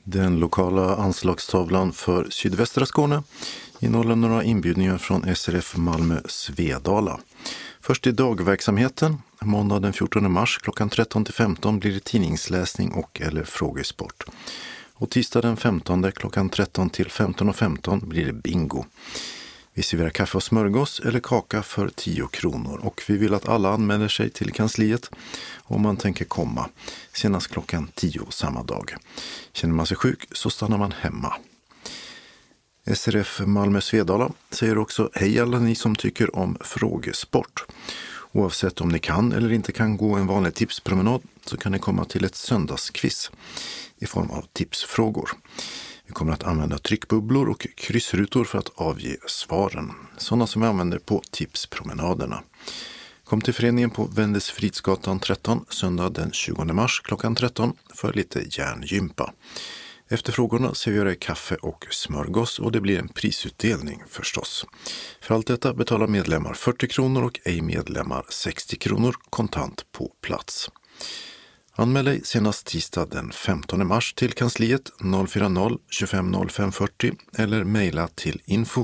Den lokala anslagstavlan för sydvästra Skåne innehåller några inbjudningar från SRF Malmö Svedala. Först i dagverksamheten, måndag den 14 mars klockan 13-15 blir det tidningsläsning och eller frågesport. Och tisdag den 15 klockan 13 till 15:15 blir det bingo. Vi serverar kaffe och smörgås eller kaka för 10 kronor och vi vill att alla anmäler sig till kansliet om man tänker komma senast klockan 10 samma dag. Känner man sig sjuk så stannar man hemma. SRF Malmö Svedala säger också hej alla ni som tycker om frågesport. Oavsett om ni kan eller inte kan gå en vanlig tipspromenad så kan ni komma till ett söndagsquiz i form av tipsfrågor. Vi kommer att använda tryckbubblor och kryssrutor för att avge svaren. Sådana som vi använder på tipspromenaderna. Kom till föreningen på Vändesfridsgatan 13 söndag den 20 mars klockan 13 för lite järngympa. Efter frågorna serverar kaffe och smörgås och det blir en prisutdelning förstås. För allt detta betalar medlemmar 40 kronor och ej medlemmar 60 kronor kontant på plats. Anmäl dig senast tisdag den 15 mars till kansliet 040 25 05 40 eller mejla till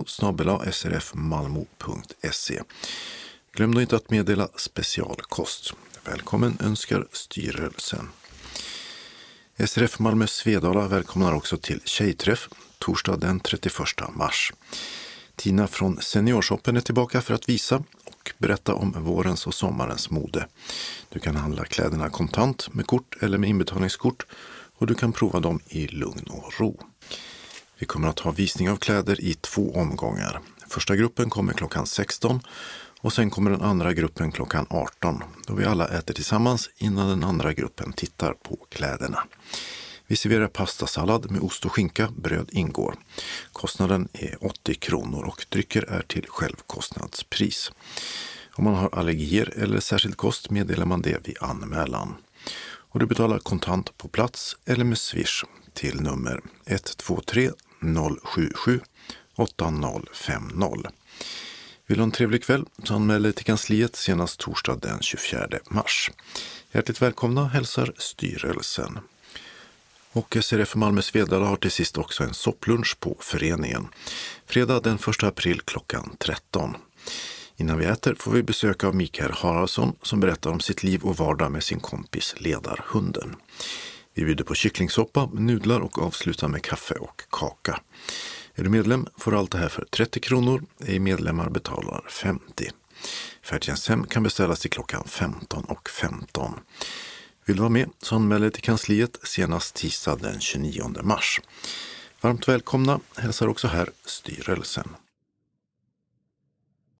info@srfmalmo.se. Glöm då inte att meddela specialkost. Välkommen önskar styrelsen. SRF Malmö Svedala välkomnar också till tjejträff torsdag den 31 mars. Tina från Seniorshoppen är tillbaka för att visa och berätta om vårens och sommarens mode. Du kan handla kläderna kontant med kort eller med inbetalningskort och du kan prova dem i lugn och ro. Vi kommer att ha visning av kläder i 2 omgångar. Första gruppen kommer klockan 16 och sen kommer den andra gruppen klockan 18 då vi alla äter tillsammans innan den andra gruppen tittar på kläderna. Vi serverar pastasallad med ost och skinka, bröd ingår. Kostnaden är 80 kronor och drycker är till självkostnadspris. Om man har allergier eller särskild kost meddelar man det vid anmälan. Och du betalar kontant på plats eller med Swish till nummer 123 077 8050. Vill du ha en trevlig kväll så anmäl dig till kansliet senast torsdag den 24 mars. Hjärtligt välkomna hälsar styrelsen. Och SRF Malmö Svedala har till sist också en sopplunch på föreningen. Fredag den 1 april klockan 13. Innan vi äter får vi besök av Mikael Haraldsson som berättar om sitt liv och vardag med sin kompis ledarhunden. Vi bjuder på kycklingsoppa, nudlar och avslutar med kaffe och kaka. Är du medlem får du allt det här för 30 kronor, medlemmar betalar 50. Färdtjänsthem kan beställas till klockan 15:15. Vill du vara med så anmäl dig till kansliet senast tisdag den 29 mars. Varmt välkomna hälsar också här styrelsen.